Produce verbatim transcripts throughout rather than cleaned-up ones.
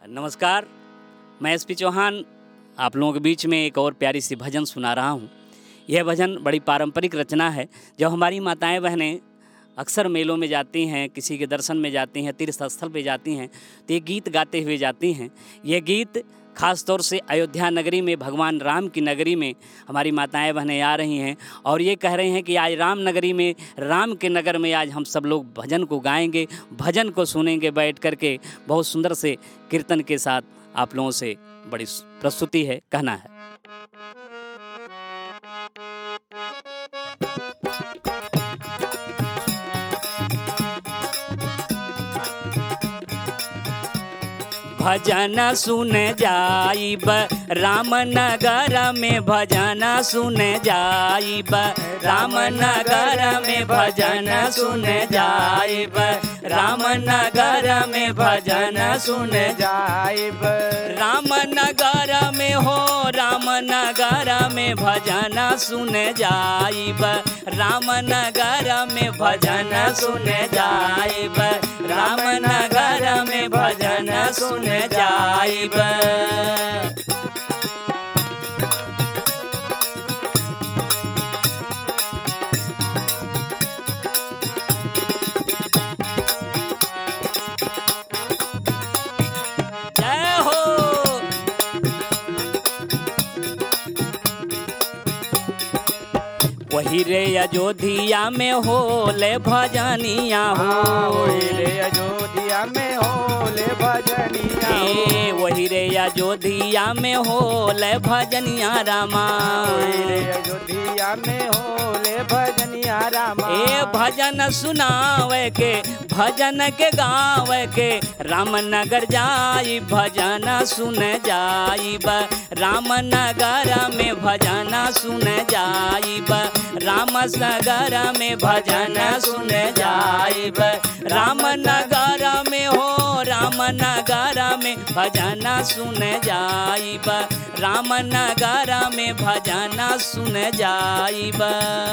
नमस्कार, मैं एस पी चौहान आप लोगों के बीच में एक और प्यारी सी भजन सुना रहा हूँ। यह भजन बड़ी पारंपरिक रचना है। जब हमारी माताएं बहनें अक्सर मेलों में जाती हैं, किसी के दर्शन में जाती हैं, तीर्थ स्थल पे जाती हैं, तो ये गीत गाते हुए जाती हैं। यह गीत खास तौर से अयोध्या नगरी में, भगवान राम की नगरी में हमारी माताएं बहनें आ रही हैं और ये कह रही हैं कि आज राम नगरी में, राम के नगर में आज हम सब लोग भजन को गाएंगे, भजन को सुनेंगे बैठ करके। बहुत सुंदर से कीर्तन के साथ आप लोगों से बड़ी प्रस्तुति है, कहना है। भजन सुन जाइब राम नगर में, भजन सुन जाइब राम नगर में, भजन सुन जाइब राम नगर में, भजन सुन जाइब राम नगर में हो, राम नगर में भजन सुन जाइब राम नगर में, भजन सुन जाइब राम नगर में, भजन सुन जाइब। जय हो। वही रे अयोध्या में होले भजनिया हो, रे अयोध्या में होले भजनिया ए वही रे अयोध्या में होले भजनिया रामा, रे अयोध्या में होले भजनिया रामा। ए भजन सुनावे के, भजन के गावे के, रामनगर जाई भजन सुन जाइब रामनगर में, भजन सुन जाइब रामनगर में, भजन सुन जाइब रामनगर में हो, रामनगर में भजन सुन जाइब रामनगर में, भजन सुन जाइब।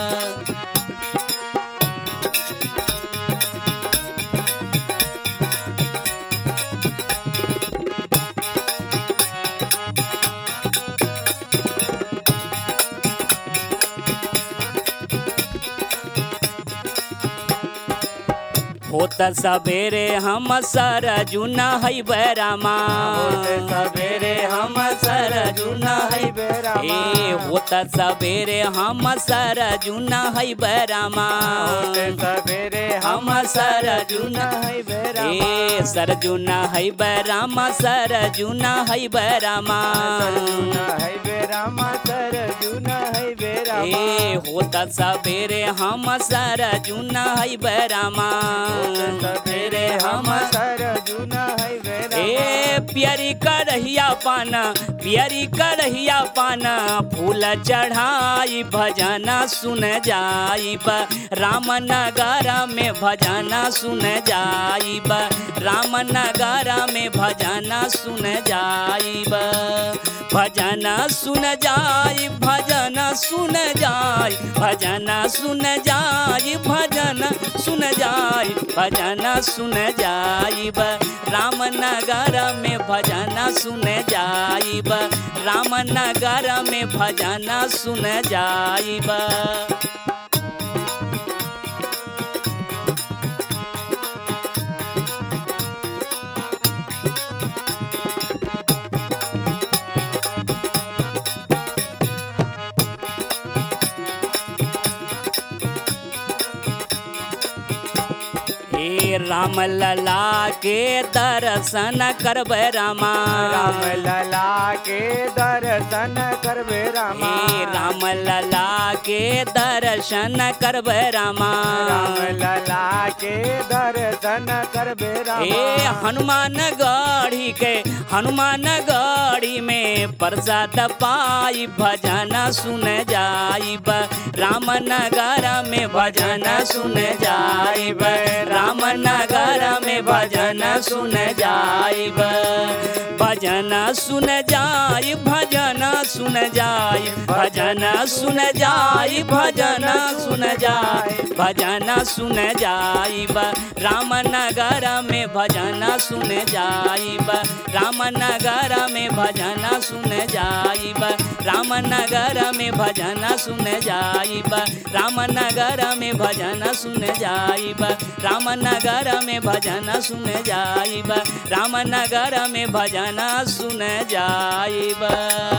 होत सवेरे हम सरजू नहैब रामा, सवेरे हम सरजू नहैब रामा। ए होत सवेरे हम सरजू नहैब रामा, सवेरे हम सरजू नहैब रामा। ए सरजू नहैब रामा, सरजू नहैब रामा, नहैब रामा, सरजू नहैब रामा। ए होत सवेरे हम सरजू नहैब रामा, सवेरे हम सरजू नहैब रामा। ए प्यारी करहिया पाना, प्यारी करहिया पाना, फूल चढ़ाई भजन सुन जाइब रामनगर में, भजन सुन जाइब रामनगर में, भजन सुन जाइब भजन सुन जाई, भजन सुन जाई, भजन सुन जाई, भजन सुन जाई, भजन सुन जाइब रामनगर में, भजन सुन जाइब रामनगर में, भजन सुन जाइब। राम लला के दर्शन करबे रामा, राम लला के दर्शन करबे रामा। ए राम लला के दर्शन करबे रामा, राम लला के दर्शन करबे रामा। ए हनुमान गढ़ी के, हनुमान गढ़ी में प्रसाद पाई भजन सुन जाइब रामनगर में, भजन सुन जाइब रामनगर में, भजन सुन जाइब। भजन सुन जाय भजन सुन जाय भजन सुन जाय भजन सुन जाय भजन सुन जाइब रामनगर में भजन सुन जाइब रामनगर में भजन सुन जाइब रामनगर में भजन सुन जाइब रामनगर में भजन सुन जाइब रामनगर में भजन सुन जाइब रामनगर में भजन सुन जाइब।